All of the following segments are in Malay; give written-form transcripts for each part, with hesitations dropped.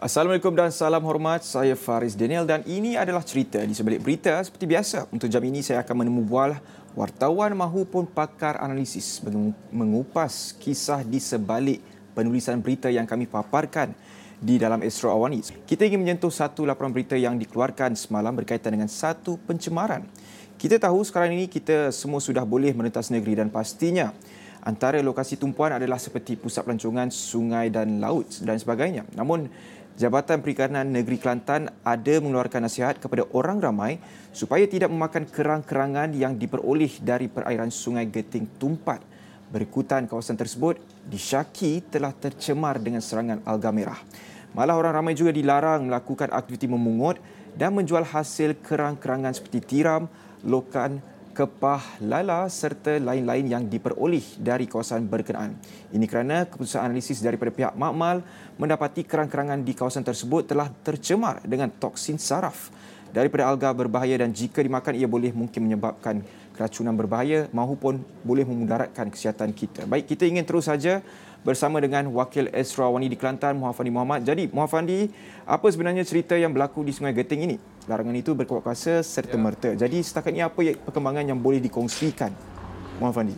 Assalamualaikum dan salam hormat. Saya Faris Daniel dan ini adalah cerita di sebalik berita. Seperti biasa, untuk jam ini saya akan menemubual wartawan mahupun pakar analisis bagi mengupas kisah di sebalik penulisan berita yang kami paparkan di dalam Astro Awani. Kita ingin menyentuh satu laporan berita yang dikeluarkan semalam berkaitan dengan satu pencemaran. Kita tahu sekarang ini kita semua sudah boleh merentas negeri dan pastinya antara lokasi tumpuan adalah seperti pusat pelancongan, sungai dan laut dan sebagainya. Namun, Jabatan Perikanan Negeri Kelantan ada mengeluarkan nasihat kepada orang ramai supaya tidak memakan kerang-kerangan yang diperoleh dari perairan Sungai Geting Tumpat. Berikutan kawasan tersebut disyaki telah tercemar dengan serangan alga merah. Malah orang ramai juga dilarang melakukan aktiviti memungut dan menjual hasil kerang-kerangan seperti tiram, lokan, kepah, lala serta lain-lain yang diperoleh dari kawasan berkenaan. Ini kerana keputusan analisis daripada pihak Makmal mendapati kerang-kerangan di kawasan tersebut telah tercemar dengan toksin saraf daripada alga berbahaya dan jika dimakan ia boleh mungkin menyebabkan keracunan berbahaya maupun boleh memudaratkan kesihatan kita. Baik, kita ingin terus saja bersama dengan Wakil Astro Awani di Kelantan, Muhammad Fandi Muhammad. Jadi, Muhammad Fandi, apa sebenarnya cerita yang berlaku di Sungai Geting ini? Larangan itu berkuat kuasa serta-merta. Jadi, setakat ini apa perkembangan yang boleh dikongsikan, Muhammad Fandi?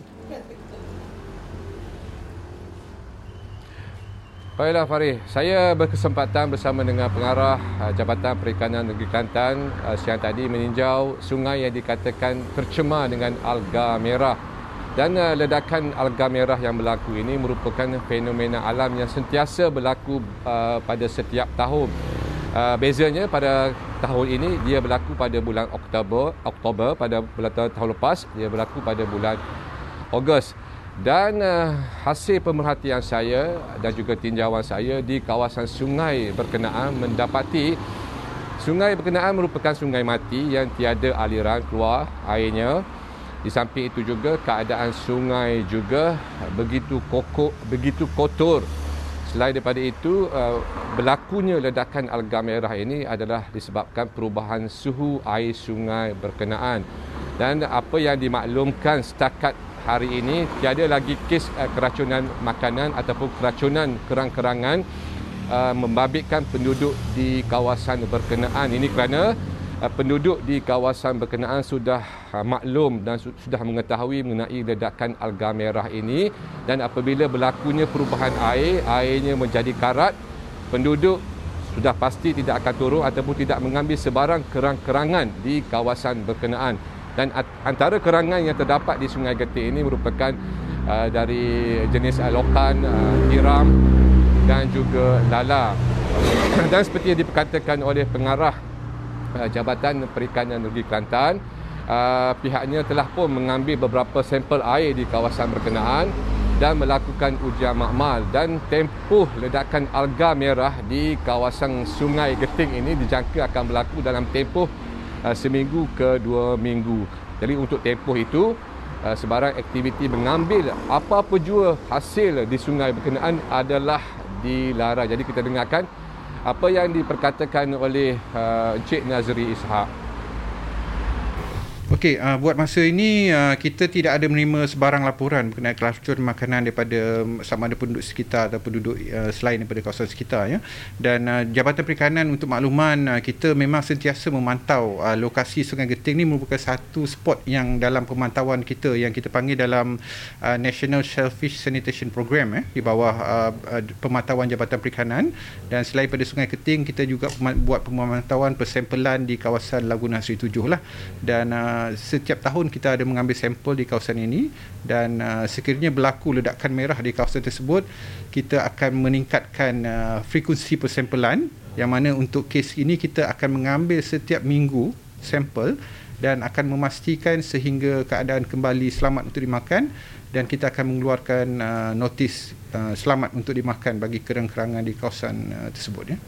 Baiklah Farid, saya berkesempatan bersama dengan pengarah Jabatan Perikanan Negeri Kelantan siang tadi meninjau sungai yang dikatakan tercemar dengan alga merah. Dan ledakan alga merah yang berlaku ini merupakan fenomena alam yang sentiasa berlaku pada setiap tahun. Bezanya pada tahun ini dia berlaku pada bulan Oktober pada bulan tahun lepas dia berlaku pada bulan Ogos. Dan hasil pemerhatian saya dan juga tinjauan saya di kawasan sungai berkenaan mendapati sungai berkenaan merupakan sungai mati yang tiada aliran keluar airnya. Di samping itu juga keadaan sungai juga begitu kotor. Selain daripada itu, berlakunya ledakan alga merah ini adalah disebabkan perubahan suhu air sungai berkenaan. Dan apa yang dimaklumkan setakat hari ini, tiada lagi kes keracunan makanan ataupun keracunan kerang-kerangan membabitkan penduduk di kawasan berkenaan. Ini kerana penduduk di kawasan berkenaan sudah maklum dan sudah mengetahui mengenai ledakan alga merah ini dan apabila berlakunya perubahan airnya menjadi karat, penduduk sudah pasti tidak akan turun ataupun tidak mengambil sebarang kerang-kerangan di kawasan berkenaan. Dan antara kerangan yang terdapat di Sungai Geting ini merupakan dari jenis lokan, tiram dan juga lala. Dan seperti yang diperkatakan oleh pengarah Jabatan Perikanan Negeri Kelantan, pihaknya telah pun mengambil beberapa sampel air di kawasan berkenaan dan melakukan ujian makmal dan tempoh ledakan alga merah di kawasan Sungai Geting ini dijangka akan berlaku dalam tempoh seminggu ke 2 minggu. Jadi untuk tempoh itu sebarang aktiviti mengambil apa-apa jua hasil di sungai berkenaan adalah dilarang. Jadi kita dengarkan apa yang diperkatakan oleh Encik Nazri Ishak. Okey, buat masa ini kita tidak ada menerima sebarang laporan berkenaan keracunan makanan daripada sama ada penduduk sekitar atau penduduk selain daripada kawasan sekitar ya. Dan Jabatan Perikanan untuk makluman kita memang sentiasa memantau lokasi Sungai Geting ni merupakan satu spot yang dalam pemantauan kita yang kita panggil dalam National Shellfish Sanitation Program di bawah pemantauan Jabatan Perikanan. Dan selain pada Sungai Geting kita juga buat pemantauan persempelan di kawasan Laguna Seri 7 lah. Dan setiap tahun kita ada mengambil sampel di kawasan ini dan sekiranya berlaku ledakan merah di kawasan tersebut kita akan meningkatkan frekuensi persempelan yang mana untuk kes ini kita akan mengambil setiap minggu sampel dan akan memastikan sehingga keadaan kembali selamat untuk dimakan dan kita akan mengeluarkan notis selamat untuk dimakan bagi kerang-kerangan di kawasan tersebut ya.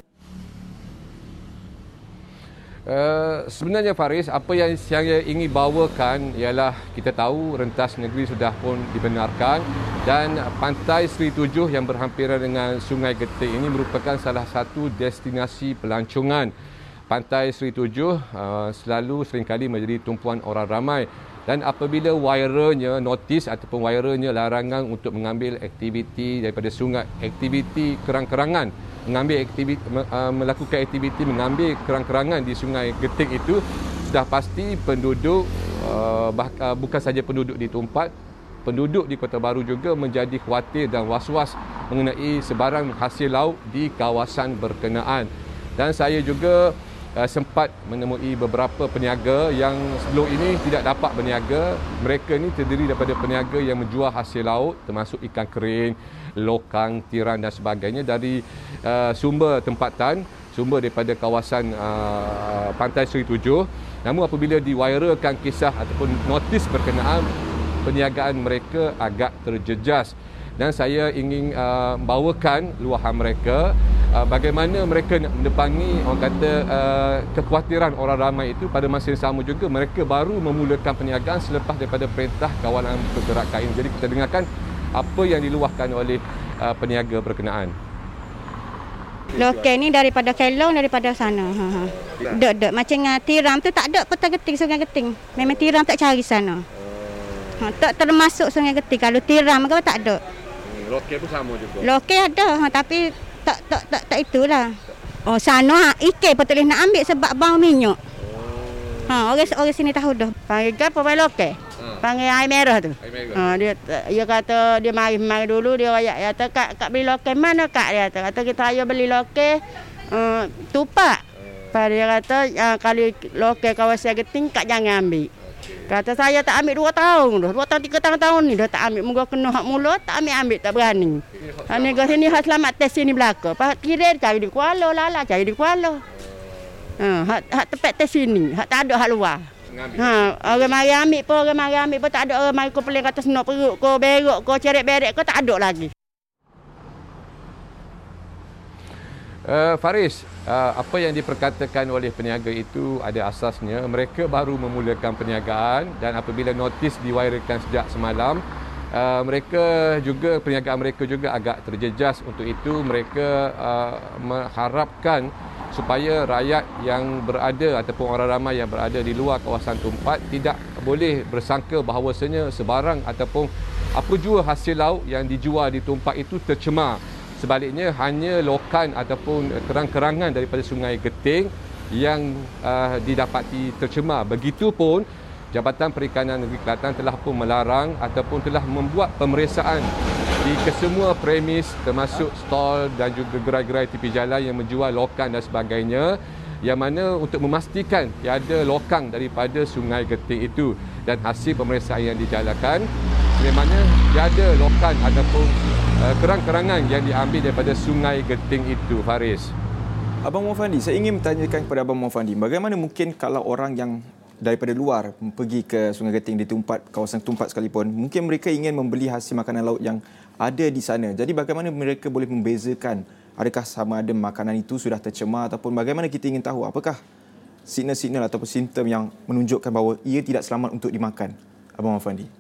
Sebenarnya Faris, apa yang saya ingin bawakan ialah kita tahu rentas negeri sudah pun dibenarkan dan Pantai Seri 7 yang berhampiran dengan Sungai Geting ini merupakan salah satu destinasi pelancongan. Pantai Seri 7 selalu seringkali menjadi tumpuan orang ramai Dan apabila wiralnya notis ataupun wiralnya larangan untuk mengambil aktiviti daripada sungai, aktiviti kerang-kerangan, melakukan aktiviti mengambil kerang-kerangan di Sungai Geting itu, sudah pasti penduduk bukan saja penduduk di Tumpat, penduduk di Kota Baru juga menjadi khawatir dan was-was mengenai sebarang hasil laut di kawasan berkenaan. Dan saya juga sempat menemui beberapa peniaga yang sebelum ini tidak dapat berniaga. Mereka ni terdiri daripada peniaga yang menjual hasil laut termasuk ikan kering, lokang, tiran dan sebagainya dari sumber tempatan, sumber daripada kawasan Pantai Seri Tujuh. Namun apabila diwairalkan kisah ataupun notis berkenaan, perniagaan mereka agak terjejas. Dan saya ingin bawakan luahan mereka bagaimana mereka nak mendepangi orang kata kekhawatiran orang ramai itu. Pada masa yang sama juga mereka baru memulakan perniagaan selepas daripada perintah kawalan bergerak KAI. Jadi kita dengarkan apa yang diluahkan oleh peniaga berkenaan. Lokal ni daripada Kelong, daripada sana. Dek macam tiram tu tak ada Kota Geting, Sungai Geting. Memang tiram tak cari sana. Tak termasuk Sungai Geting. Kalau tiram ke tak ada. Lokal pun sama juga. Lokal ada tapi tak itulah. Oh sana ikan patutlah nak ambil sebab bau minyak. Orang sini tahu dah. Panggil ke pemain lokal. Panggil air merah tu. Dia kata dia mari dulu dia rakyat kata kak beli lokal mana kak, dia kata kita ayo beli lokal Tupak. Dia kata kalau lokal kawasan Geting kak jangan ambil. Kata saya tak ambil 2 tahun dah. 2 tahun 3 tahun ni dah tak ambil. Moga kena hak mulut tak ambil tak berani. Ni ke sini hak selamat tes sini belaka. Pas kira cari di Kuala, lala cari di Kuala. Hak tempat tes sini, hak tak ada hak luar. Orang mari ambil pun tak ada. Orang mari komplain kata senok perut ko berok ko ceret berek ko tak ada lagi. Faris, apa yang diperkatakan oleh peniaga itu ada asasnya. Mereka baru memulakan perniagaan dan apabila notis diwairalkan sejak semalam, perniagaan mereka juga agak terjejas. Untuk itu mereka mengharapkan supaya rakyat yang berada ataupun orang ramai yang berada di luar kawasan Tumpat tidak boleh bersangka bahawasanya sebarang ataupun apa jua hasil laut yang dijual di Tumpat itu tercemar. Sebaliknya hanya lokan ataupun kerang-kerangan daripada Sungai Geting yang didapati tercemar. Begitupun Jabatan Perikanan Negeri Kelantan telah pun melarang ataupun telah membuat pemeriksaan di kesemua premis termasuk stol dan juga gerai-gerai tepi jalan yang menjual lokan dan sebagainya, yang mana untuk memastikan tiada lokang daripada Sungai Geting itu. Dan hasil pemeriksaan yang dijalankan memangnya tiada lokan ataupun kerang-kerangan yang diambil daripada Sungai Geting itu, Faris. Abang Muhammad Fandi, saya ingin bertanyakan kepada Abang Muhammad Fandi, bagaimana mungkin kalau orang yang daripada luar pergi ke Sungai Geting di Tumpat, kawasan Tumpat sekalipun, mungkin mereka ingin membeli hasil makanan laut yang ada di sana. Jadi bagaimana mereka boleh membezakan adakah sama ada makanan itu sudah tercemar ataupun bagaimana kita ingin tahu apakah signal-signal ataupun simptom yang menunjukkan bahawa ia tidak selamat untuk dimakan, Abang Muhammad Fandi?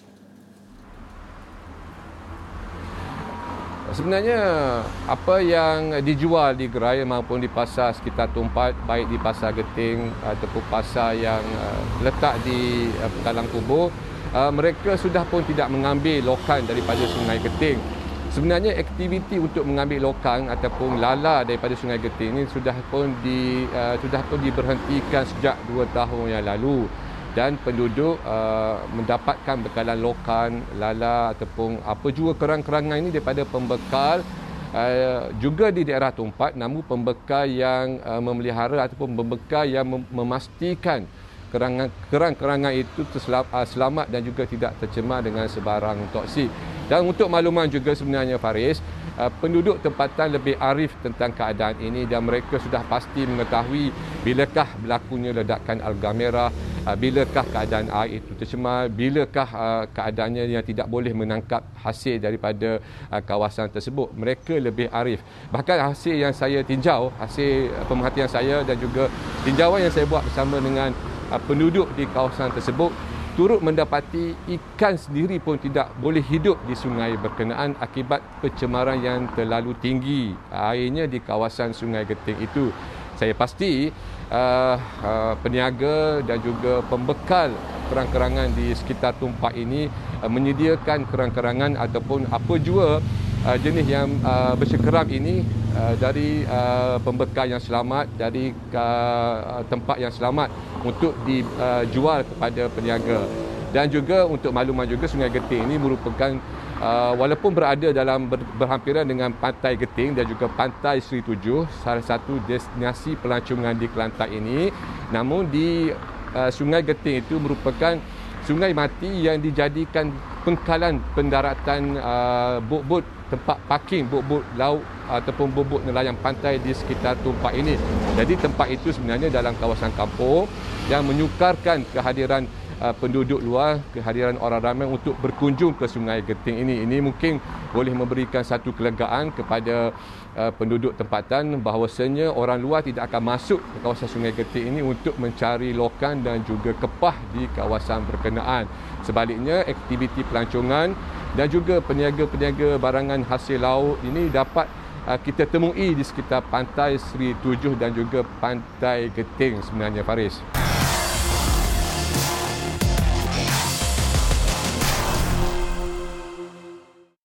Sebenarnya apa yang dijual di gerai maupun di pasar sekitar Tumpat, baik di Pasar Geting ataupun pasar yang letak di Petalang Kubur, mereka sudah pun tidak mengambil lokan daripada Sungai Geting. Sebenarnya aktiviti untuk mengambil lokang ataupun lala daripada Sungai Geting ini sudah pun diberhentikan sejak 2 tahun yang lalu. Dan penduduk mendapatkan bekalan lokan, lala ataupun apa jua kerang-kerangan ini daripada pembekal juga di daerah Tumpat, namun pembekal yang memelihara ataupun pembekal yang memastikan kerang-kerangan itu selamat dan juga tidak tercemar dengan sebarang toksik. Dan untuk makluman juga sebenarnya, Faris, penduduk tempatan lebih arif tentang keadaan ini dan mereka sudah pasti mengetahui bilakah berlakunya ledakan alga merah, bilakah keadaan air itu tercemar, bilakah keadaannya yang tidak boleh menangkap hasil daripada kawasan tersebut. Mereka lebih arif. Bahkan hasil yang saya tinjau, hasil pemerhatian saya dan juga tinjauan yang saya buat bersama dengan penduduk di kawasan tersebut, turut mendapati ikan sendiri pun tidak boleh hidup di sungai berkenaan akibat pencemaran yang terlalu tinggi airnya di kawasan Sungai Geting itu. Saya pasti peniaga dan juga pembekal kerang-kerangan di sekitar tumpak ini menyediakan kerang-kerangan ataupun apa jua jenis yang bersekeram ini dari pembekal yang selamat, dari tempat yang selamat untuk dijual kepada peniaga. Dan juga untuk makluman juga, Sungai Geting ini merupakan walaupun berada dalam berhampiran dengan Pantai Geting dan juga Pantai Seri Tujuh, salah satu destinasi pelancongan di Kelantan ini, namun di Sungai Geting itu merupakan sungai mati yang dijadikan pengkalan pendaratan bot-bot, tempat parking bot-bot laut ataupun bot-bot nelayan pantai di sekitar tumpak ini. Jadi tempat itu sebenarnya dalam kawasan kampung yang menyukarkan kehadiran penduduk luar, kehadiran orang ramai untuk berkunjung ke Sungai Geting ini. Ini mungkin boleh memberikan satu kelegaan kepada penduduk tempatan bahawasanya orang luar tidak akan masuk ke kawasan Sungai Geting ini untuk mencari lokan dan juga kepah di kawasan berkenaan. Sebaliknya, aktiviti pelancongan dan juga peniaga-peniaga barangan hasil laut ini dapat kita temui di sekitar Pantai Seri Tujuh dan juga Pantai Geting sebenarnya, Faris.